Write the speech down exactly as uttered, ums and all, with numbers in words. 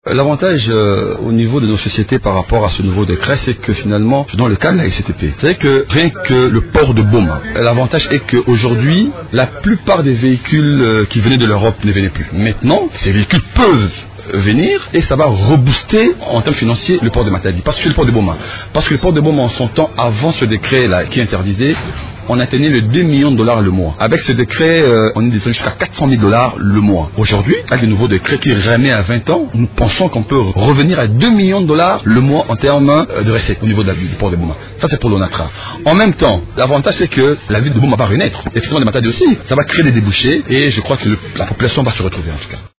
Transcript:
L'avantage euh, au niveau de nos sociétés par rapport à ce nouveau décret, c'est que finalement, dans le cas de la S C T P, c'est que rien que le port de Boma, l'avantage est qu'aujourd'hui, la plupart des véhicules euh, qui venaient de l'Europe ne venaient plus. Maintenant, ces véhicules peuvent venir et ça va rebooster en termes financiers le port de Matadi, parce que le port de Boma. Parce que le port de Boma, en son temps, avant ce décret-là qui interdisait, on atteignait les deux millions de dollars le mois. Avec ce décret, euh, on est descendu jusqu'à quatre cent mille dollars le mois. Aujourd'hui, avec le nouveau décret qui est jamais à vingt ans, nous pensons qu'on peut revenir à deux millions de dollars le mois en termes de recettes au niveau de la, du port de Boma. Ça, c'est pour l'ONATRA. En même temps, l'avantage, c'est que la ville de Boma va renaître. Effectivement, de Matadi aussi. Ça va créer des débouchés et je crois que le, la population va se retrouver en tout cas.